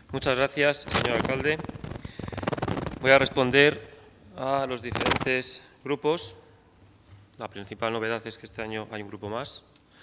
Muchas gracias, señor alcalde. Voy a responder a los diferentes grupos. La principal novedad es que este año hay un grupo más.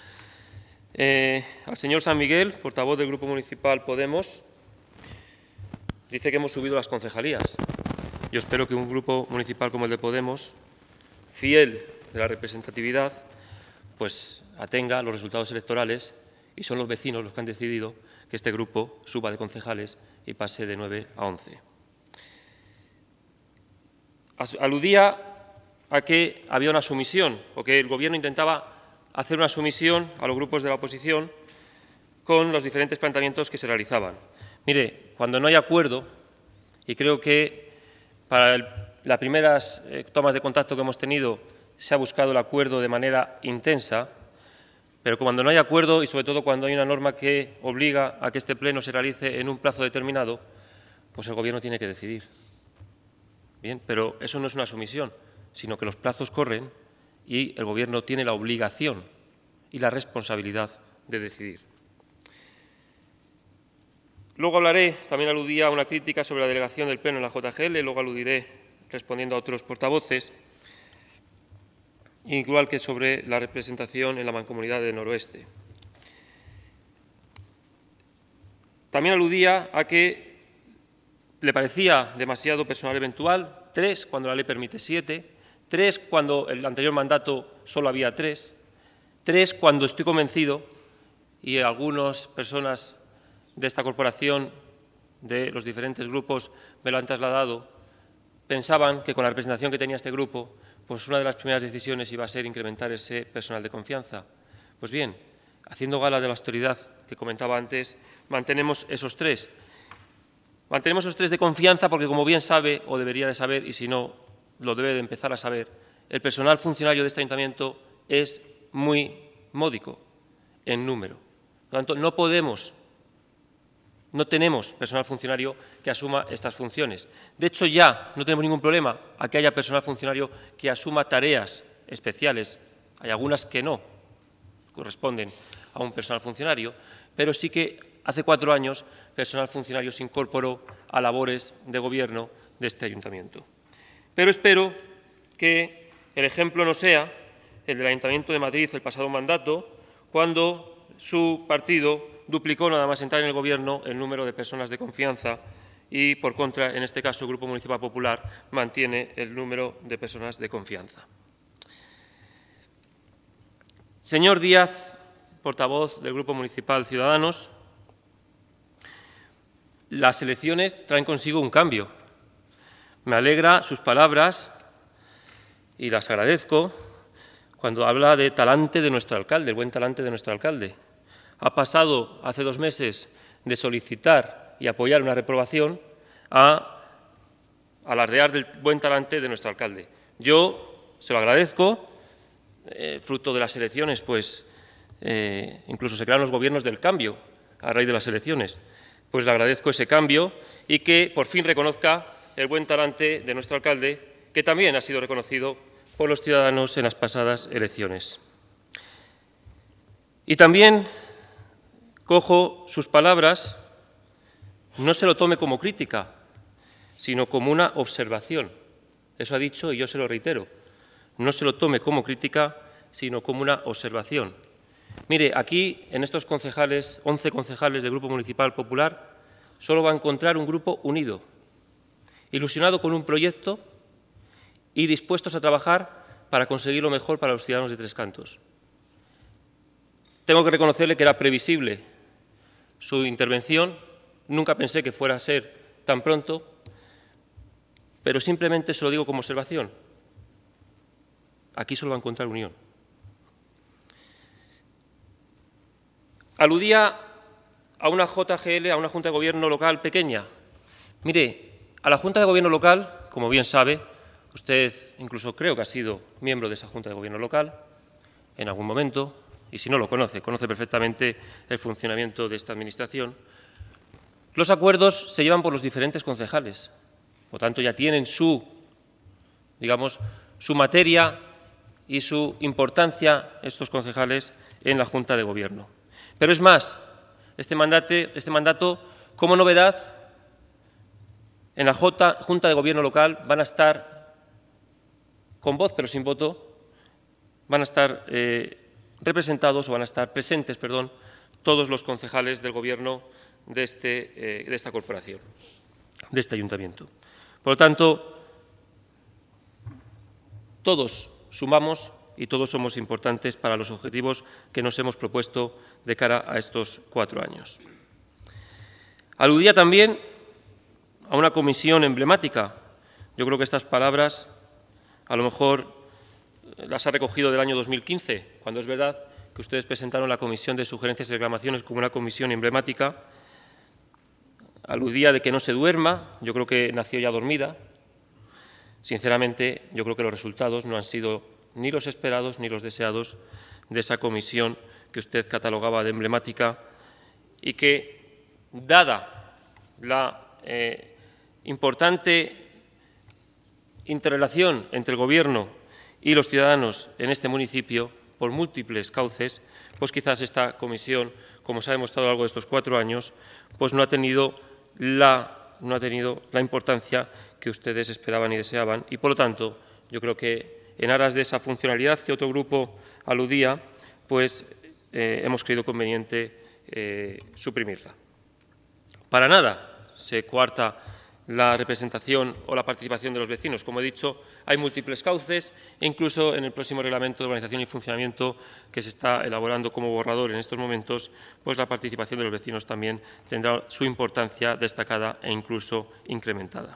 Al señor San Miguel, portavoz del Grupo Municipal Podemos, dice que hemos subido las concejalías. Yo espero que un grupo municipal como el de Podemos, fiel de la representatividad, pues atenga los resultados electorales, y son los vecinos los que han decidido que este grupo suba de concejales y pase de 9 a 11. Aludía a que había una sumisión, o que el Gobierno intentaba hacer una sumisión a los grupos de la oposición con los diferentes planteamientos que se realizaban. Mire, cuando no hay acuerdo, y creo que para las primeras tomas de contacto que hemos tenido se ha buscado el acuerdo de manera intensa, pero cuando no hay acuerdo y sobre todo cuando hay una norma que obliga a que este pleno se realice en un plazo determinado, pues el Gobierno tiene que decidir. Bien, pero eso no es una sumisión, sino que los plazos corren y el Gobierno tiene la obligación y la responsabilidad de decidir. Luego hablaré, también aludía a una crítica sobre la delegación del Pleno en la JGL, luego aludiré respondiendo a otros portavoces, igual que sobre la representación en la Mancomunidad del Noroeste. También aludía a que le parecía demasiado personal eventual, 3 cuando la ley permite 7, 3 cuando el anterior mandato solo había 3, 3 cuando estoy convencido, y algunas personas de esta corporación, de los diferentes grupos, me lo han trasladado, pensaban que con la representación que tenía este grupo, pues una de las primeras decisiones iba a ser incrementar ese personal de confianza. Pues bien, haciendo gala de la autoridad que comentaba antes, mantenemos esos 3. Mantenemos esos 3 de confianza porque, como bien sabe, o debería de saber, y si no, lo debe de empezar a saber, el personal funcionario de este ayuntamiento es muy módico en número. Por lo tanto, no tenemos personal funcionario que asuma estas funciones. De hecho, ya no tenemos ningún problema a que haya personal funcionario que asuma tareas especiales. Hay algunas que no corresponden a un personal funcionario, pero sí que hace 4 años personal funcionario se incorporó a labores de gobierno de este ayuntamiento. Pero espero que el ejemplo no sea el del Ayuntamiento de Madrid el pasado mandato, cuando su partido duplicó, nada más entrar en el Gobierno, el número de personas de confianza y, por contra, en este caso, el Grupo Municipal Popular mantiene el número de personas de confianza. Señor Díaz, portavoz del Grupo Municipal Ciudadanos, las elecciones traen consigo un cambio. Me alegra sus palabras y las agradezco cuando habla de talante de nuestro alcalde, el buen talante de nuestro alcalde. Ha pasado hace 2 meses de solicitar y apoyar una reprobación a alardear del buen talante de nuestro alcalde. Yo se lo agradezco, fruto de las elecciones, pues incluso se crearon los gobiernos del cambio a raíz de las elecciones. Pues le agradezco ese cambio y que por fin reconozca el buen talante de nuestro alcalde, que también ha sido reconocido por los ciudadanos en las pasadas elecciones. Y también cojo sus palabras, no se lo tome como crítica, sino como una observación. Eso ha dicho y yo se lo reitero. No se lo tome como crítica, sino como una observación. Mire, aquí, en estos concejales, 11 concejales del Grupo Municipal Popular, solo va a encontrar un grupo unido, ilusionado con un proyecto y dispuestos a trabajar para conseguir lo mejor para los ciudadanos de Tres Cantos. Tengo que reconocerle que era previsible su intervención, nunca pensé que fuera a ser tan pronto, pero simplemente se lo digo como observación. Aquí solo va a encontrar unión. Aludía a una JGL, a una Junta de Gobierno local pequeña. Mire, a la Junta de Gobierno local, como bien sabe, usted incluso creo que ha sido miembro de esa Junta de Gobierno local en algún momento, y si no lo conoce perfectamente el funcionamiento de esta Administración. Los acuerdos se llevan por los diferentes concejales, por tanto ya tienen su materia y su importancia estos concejales en la Junta de Gobierno. Pero es más, este mandato Como novedad, en la Junta de Gobierno local van a estar, con voz pero sin voto, van a estar representados o van a estar presentes, perdón, todos los concejales del Gobierno de esta corporación, de este ayuntamiento. Por lo tanto, todos sumamos y todos somos importantes para los objetivos que nos hemos propuesto de cara a estos 4 años. Aludía también a una comisión emblemática. Yo creo que estas palabras a lo mejor las ha recogido del año 2015, cuando es verdad que ustedes presentaron la Comisión de Sugerencias y Reclamaciones como una comisión emblemática. Aludía de que no se duerma, yo creo que nació ya dormida. Sinceramente, yo creo que los resultados no han sido ni los esperados ni los deseados de esa comisión que usted catalogaba de emblemática y que, dada la importante interrelación entre el Gobierno y los ciudadanos en este municipio, por múltiples cauces, pues quizás esta comisión, como se ha demostrado a lo largo de estos 4 años, pues no ha tenido la importancia que ustedes esperaban y deseaban. Y, por lo tanto, yo creo que en aras de esa funcionalidad que otro grupo aludía, pues hemos creído conveniente suprimirla. Para nada se coarta la representación o la participación de los vecinos. Como he dicho, hay múltiples cauces e incluso en el próximo reglamento de organización y funcionamiento que se está elaborando como borrador en estos momentos, pues la participación de los vecinos también tendrá su importancia destacada e incluso incrementada.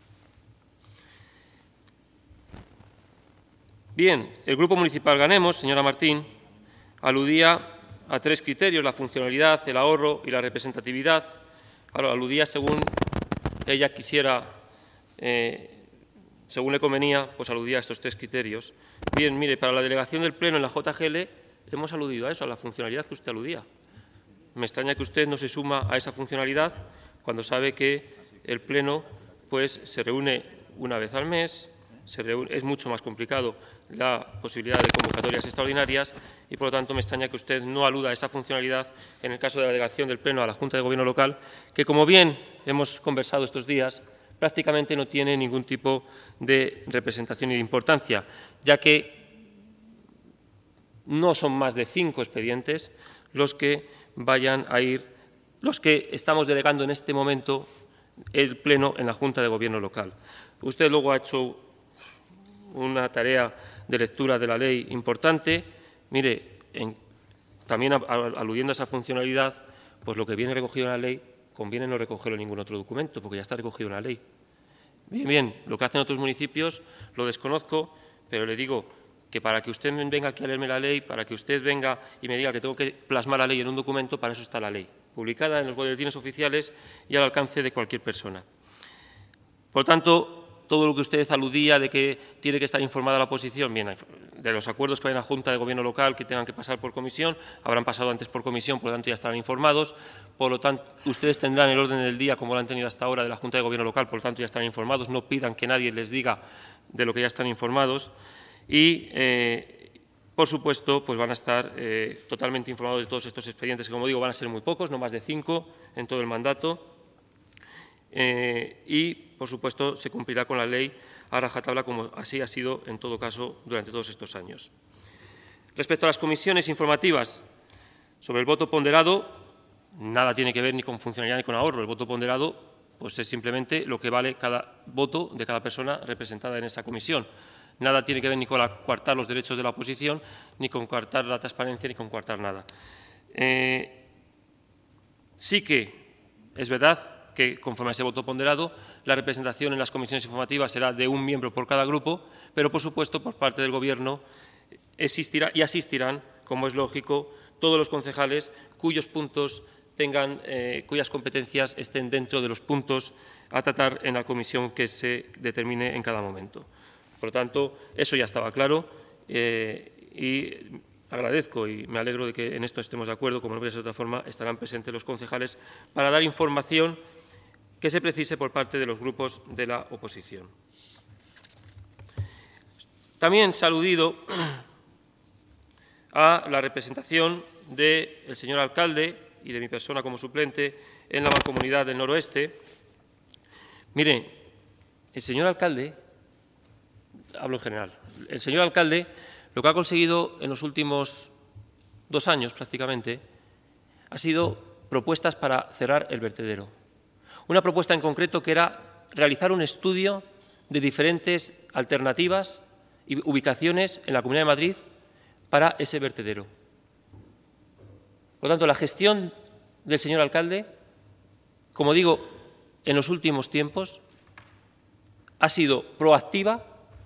Bien, el Grupo Municipal Ganemos, señora Martín, aludía a 3 criterios: la funcionalidad, el ahorro y la representatividad. Ahora, aludía según ella quisiera, según le convenía, pues aludía a estos 3 criterios. Bien, mire, para la delegación del Pleno en la JGL hemos aludido a eso, a la funcionalidad que usted aludía. Me extraña que usted no se suma a esa funcionalidad cuando sabe que el Pleno pues, se reúne una vez al mes, es mucho más complicado la posibilidad de convocatorias extraordinarias y, por lo tanto, me extraña que usted no aluda a esa funcionalidad en el caso de la delegación del Pleno a la Junta de Gobierno local, que, como bien hemos conversado estos días, prácticamente no tiene ningún tipo de representación y de importancia, ya que no son más de 5 expedientes los que vayan a ir, los que estamos delegando en este momento el Pleno en la Junta de Gobierno local. Usted luego ha hecho una tarea de lectura de la ley importante. Mire, también aludiendo a esa funcionalidad, pues lo que viene recogido en la ley conviene no recogerlo en ningún otro documento, porque ya está recogido en la ley. Bien, lo que hacen otros municipios lo desconozco, pero le digo que para que usted venga aquí a leerme la ley, para que usted venga y me diga que tengo que plasmar la ley en un documento, para eso está la ley, publicada en los boletines oficiales y al alcance de cualquier persona. Por tanto, todo lo que usted aludía de que tiene que estar informada la oposición, bien, de los acuerdos que hay en la Junta de Gobierno local que tengan que pasar por comisión, habrán pasado antes por comisión, por lo tanto ya estarán informados. Por lo tanto, ustedes tendrán el orden del día, como lo han tenido hasta ahora, de la Junta de Gobierno local, por lo tanto ya estarán informados. No pidan que nadie les diga de lo que ya están informados. Y, por supuesto, pues van a estar totalmente informados de todos estos expedientes, que, como digo, van a ser muy pocos, no más de 5 en todo el mandato. Y, por supuesto, se cumplirá con la ley a rajatabla, como así ha sido, en todo caso, durante todos estos años. Respecto a las comisiones informativas sobre el voto ponderado, nada tiene que ver ni con funcionalidad ni con ahorro. El voto ponderado pues, es simplemente lo que vale cada voto de cada persona representada en esa comisión. Nada tiene que ver ni con coartar los derechos de la oposición, ni con coartar la transparencia, ni con coartar nada. Sí que es verdad que, conforme a ese voto ponderado, la representación en las comisiones informativas será de 1 miembro por cada grupo, pero, por supuesto, por parte del Gobierno existirá y asistirán, como es lógico, todos los concejales cuyos puntos cuyas competencias estén dentro de los puntos a tratar en la comisión que se determine en cada momento. Por lo tanto, eso ya estaba claro y agradezco y me alegro de que en esto estemos de acuerdo. Como no puede ser de otra forma, estarán presentes los concejales para dar información que se precise por parte de los grupos de la oposición. También se ha aludido a la representación del señor alcalde y de mi persona como suplente en la Mancomunidad del Noroeste. Mire, el señor alcalde, hablo en general, el señor alcalde lo que ha conseguido en los últimos 2 años prácticamente ha sido propuestas para cerrar el vertedero. Una propuesta en concreto que era realizar un estudio de diferentes alternativas y ubicaciones en la Comunidad de Madrid para ese vertedero. Por lo tanto, la gestión del señor alcalde, como digo, en los últimos tiempos, ha sido proactiva,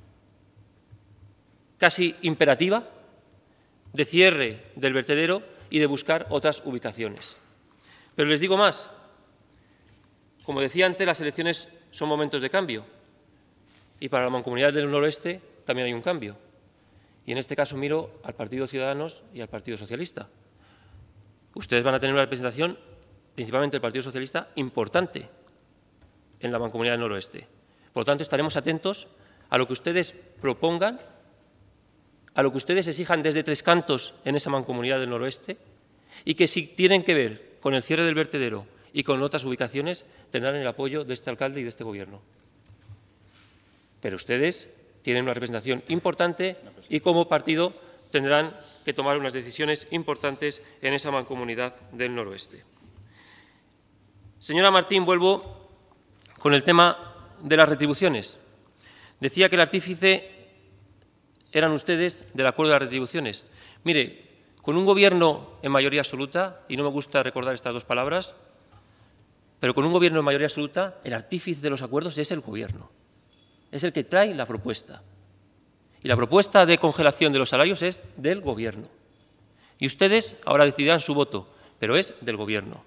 casi imperativa, de cierre del vertedero y de buscar otras ubicaciones. Pero les digo más. Como decía antes, las elecciones son momentos de cambio y para la Mancomunidad del Noroeste también hay un cambio. Y en este caso miro al Partido Ciudadanos y al Partido Socialista. Ustedes van a tener una representación, principalmente del Partido Socialista, importante en la Mancomunidad del Noroeste. Por lo tanto, estaremos atentos a lo que ustedes propongan, a lo que ustedes exijan desde Tres Cantos en esa Mancomunidad del Noroeste y que si tienen que ver con el cierre del vertedero y con otras ubicaciones, tendrán el apoyo de este alcalde y de este Gobierno. Pero ustedes tienen una representación importante y como partido tendrán que tomar unas decisiones importantes en esa Mancomunidad del Noroeste. Señora Martín, vuelvo con el tema de las retribuciones. Decía que el artífice eran ustedes del acuerdo de las retribuciones. Mire, con un Gobierno en mayoría absoluta, y no me gusta recordar estas dos palabras, pero con un Gobierno en mayoría absoluta, el artífice de los acuerdos es el Gobierno. Es el que trae la propuesta. Y la propuesta de congelación de los salarios es del Gobierno. Y ustedes ahora decidirán su voto, pero es del Gobierno.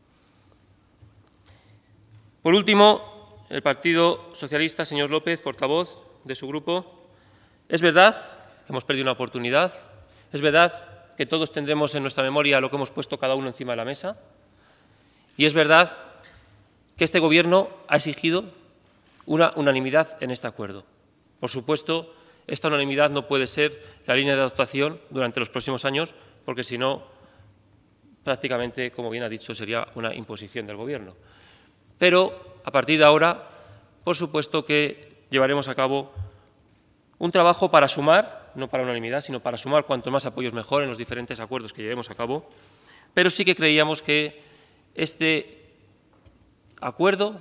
Por último, el Partido Socialista, señor López, portavoz de su grupo, es verdad que hemos perdido una oportunidad, es verdad que todos tendremos en nuestra memoria lo que hemos puesto cada uno encima de la mesa, y es verdad que este Gobierno ha exigido una unanimidad en este acuerdo. Por supuesto, esta unanimidad no puede ser la línea de actuación durante los próximos años, porque si no, prácticamente, como bien ha dicho, sería una imposición del Gobierno. Pero, a partir de ahora, por supuesto que llevaremos a cabo un trabajo para sumar, no para unanimidad, sino para sumar cuanto más apoyos mejor en los diferentes acuerdos que llevemos a cabo, pero sí que creíamos que este acuerdo,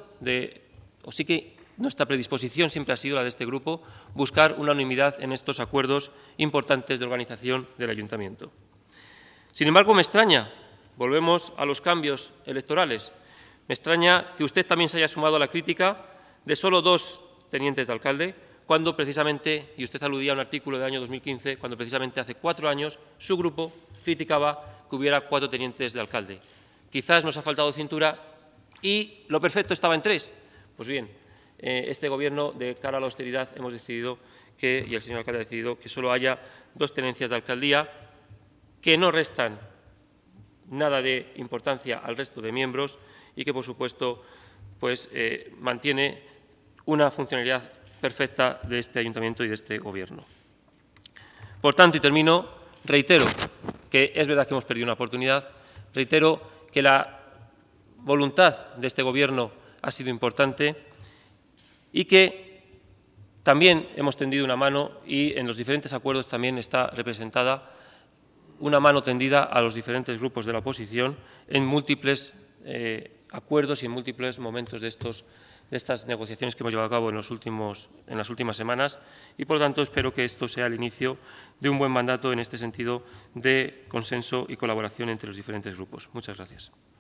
sí que nuestra predisposición siempre ha sido la de este grupo, buscar una unanimidad en estos acuerdos importantes de organización del Ayuntamiento. Sin embargo, me extraña, volvemos a los cambios electorales, me extraña que usted también se haya sumado a la crítica de solo 2 tenientes de alcalde, cuando precisamente, y usted aludía a un artículo del año 2015, cuando precisamente hace 4 años su grupo criticaba que hubiera 4 tenientes de alcalde. Quizás nos ha faltado cintura y lo perfecto estaba en 3. Pues bien, este Gobierno, de cara a la austeridad, hemos decidido y el señor alcalde ha decidido que solo haya 2 tenencias de alcaldía, que no restan nada de importancia al resto de miembros y que, por supuesto, pues, mantiene una funcionalidad perfecta de este Ayuntamiento y de este Gobierno. Por tanto, y termino, reitero que es verdad que hemos perdido una oportunidad, reitero que la voluntad de este Gobierno ha sido importante y que también hemos tendido una mano y en los diferentes acuerdos también está representada una mano tendida a los diferentes grupos de la oposición en múltiples acuerdos y en múltiples momentos de estas negociaciones que hemos llevado a cabo en las últimas semanas y, por lo tanto, espero que esto sea el inicio de un buen mandato en este sentido de consenso y colaboración entre los diferentes grupos. Muchas gracias.